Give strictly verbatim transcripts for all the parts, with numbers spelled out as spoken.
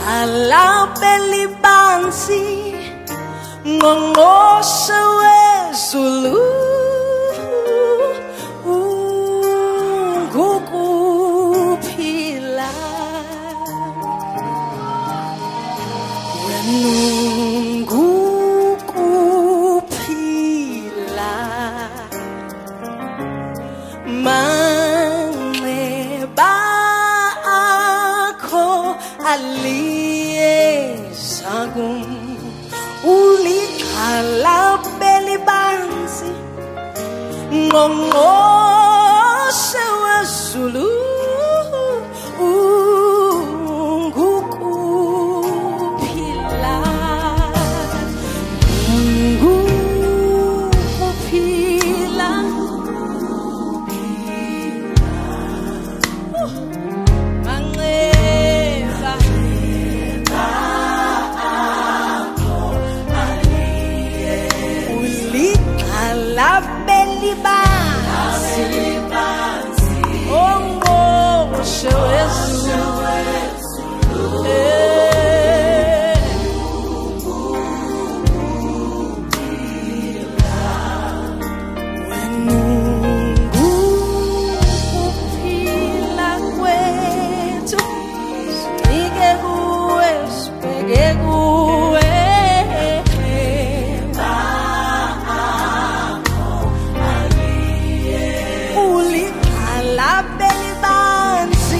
Ulikhala belibansi ngqongqoshe wezulu ngukuphila ngukuphila manxeba akho aliyezakum ulikhala belibansi ngqongqoshe wezulu ngukuphila ngukuphila manxeba ulikhala belibansi ngqongqoshe wezulu ngukuphila kwethu sibheke kuwe sibheke kuwe ulikhala belibansi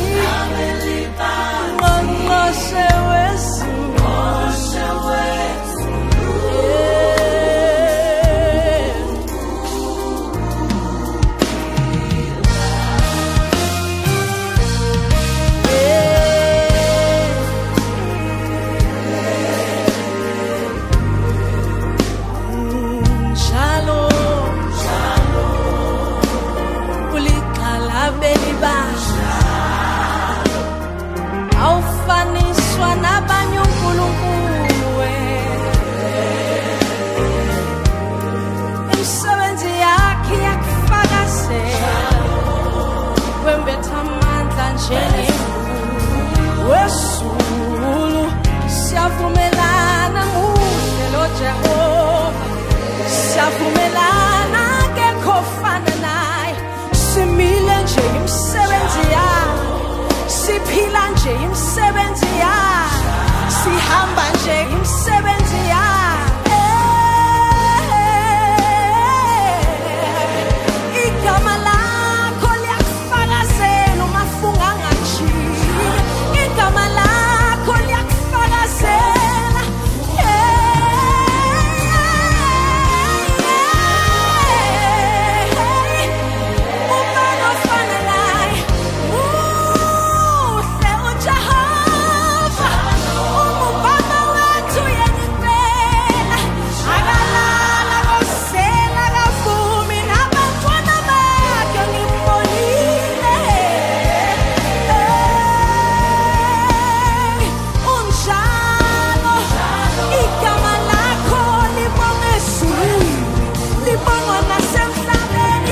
ngqongqoshe wezulu Shalom, ulikhala belibansi awufaniswa nabanye uNkulunkulu imisebenzi yakhe iyakufakazela wembetha amandla njengemvula wezulu siyavumelana nguhlelo Jehova siyavumelana akekho ofana naye simile nje imisebenzi yakhe siphila nje imisebenzi yakhe sihamba nje imisebenzi yakhe igama lakho liyakufakazela umafunga ngatshili igama lakho liyakufakazela ubani ofana naye uhle uJehova umubaba wethu yena impela akalala kosela kavumi nabantwana bakhe ngimbonile unjalo igama lakho libonga ezulwini libonga nasemhlabeni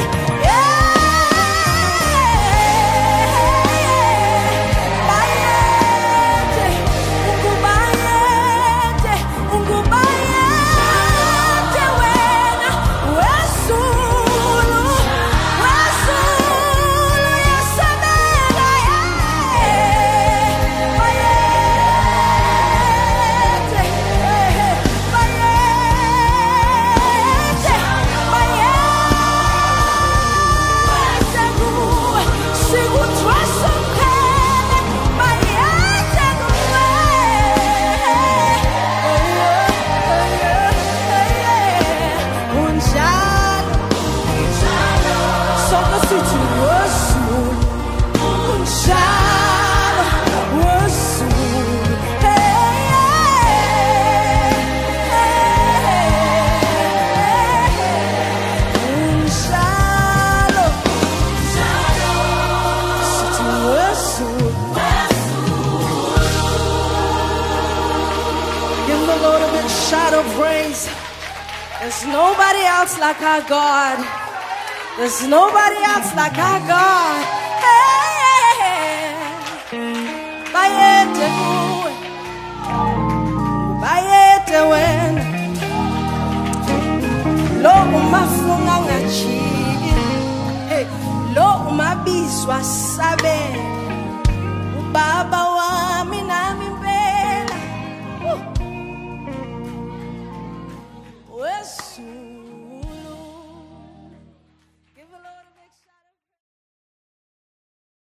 bayede ungubayede ungubayede wena wezulu wezulu yasemela bayede bayede bayede kuwe sikuthwasa umkhele bayede kuwe unjalo sonke sithi wezulu unjalo wezulu unjalo sithi wezulu. Give the Lord a big shout of praise. There's nobody else like our God. There's nobody else like our God. Hey, bayede kuwe Yesu asabe.